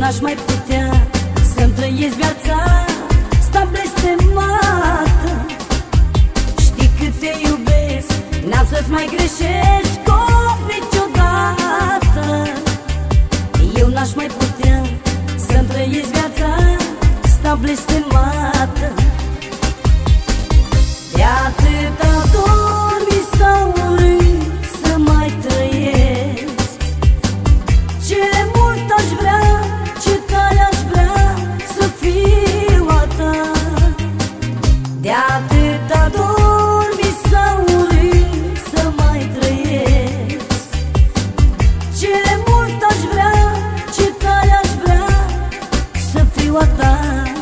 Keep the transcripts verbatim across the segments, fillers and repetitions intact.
n-aș mai putea să-mi trăiesc viața sta blestemată. Știi cât te iubesc, n-am să-ți mai greșesc of niciodată. Eu n-aș mai putea să-mi trăiesc viața sta blestemată. De atâta dor mi s-a urât să mai trăiesc. Ce mult aș vrea, ce tare aș vrea să fiu a ta. De atâta dor mi s-a urât să mai trăiesc. Ce mult aș vrea, ce tare aș vrea să fiu a ta.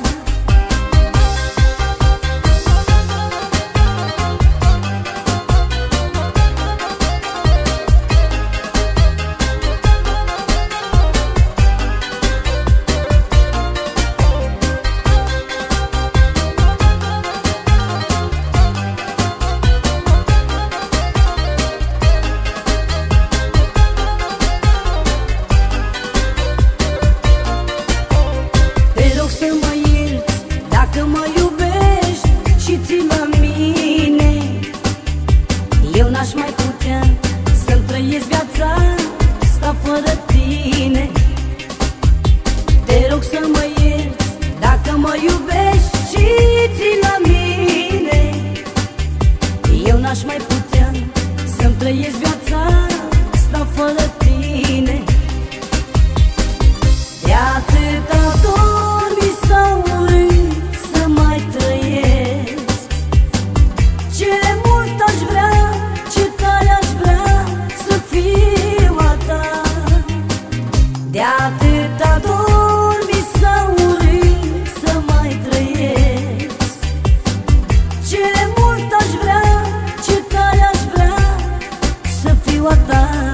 Dacă mă iubești și ții la mine, eu n-aș mai putea să-mi trăiesc viața sta fără tine. Te rog să mă ierți dacă mă iubești și ții la mine. Eu n-aș mai putea să-mi trăiesc viața sta fără tine. De atâta dor mi s-a urât să mai trăiesc. Ce mult aș vrea, ce tare aș vrea să fiu a ta. De atâta dor mi s-a urât să mai trăiesc. Ce mult aș vrea, ce tare aș vrea să fiu a ta.